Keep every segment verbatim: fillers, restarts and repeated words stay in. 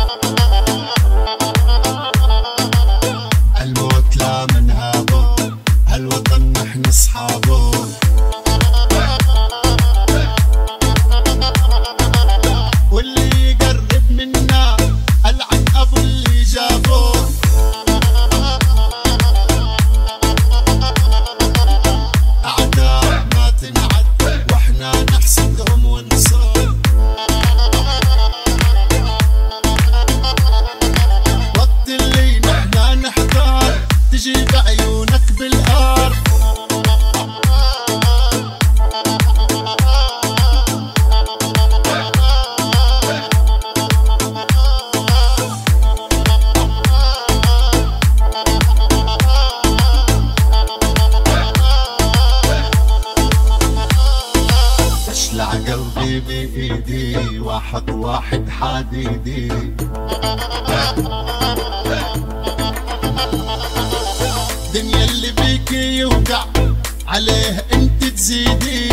الموت لا منهابه، هالوطن نحن اصحابه. واللي يقرب منا العن ابو اللي جابه. اعداء ما تنعد واحنا نحسدهم ونصاب. وقت اللي نحنا نحتار تجي بعيونك بالقار. اشلع قلبي بايدي واحد واحد حديدي. دنيا اللي بيك يوقع عليه انت تزيدي.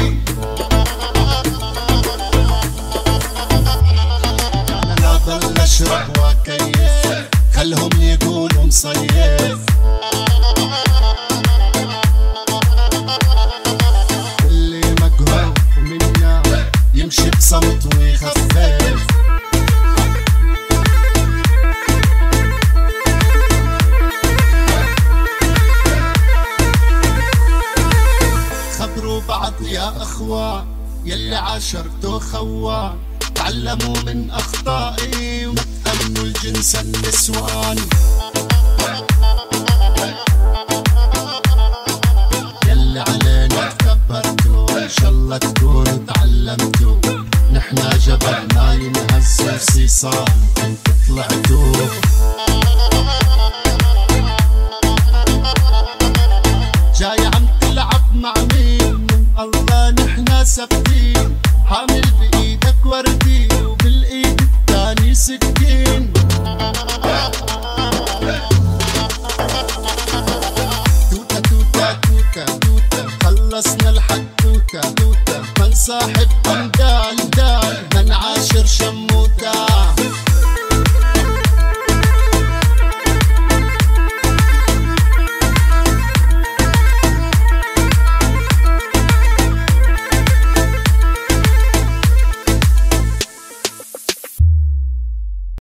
انا ضل اشرب وكيف خلهم يقولوا مصيف. اللي مقهور منا يمشي بصمت ويخفف. خبروا بعض يا اخوان يلي عاشرتوا خوان. تعلموا من اخطائي وتأمنوا الجنس النسوان. يلي علينا تكبرتوا ان شاء الله تكونوا تعلمتوا. نحنا جبلنا ينهز صيصان انت طلعتوا. جاي عم تلعب مع مين؟ من الله نحنا ثابتين. حامل بايدك وردي وبالايد التاني سكين. توتا توتا توتا توتا خلصنا الحدوتة توتا من صاحب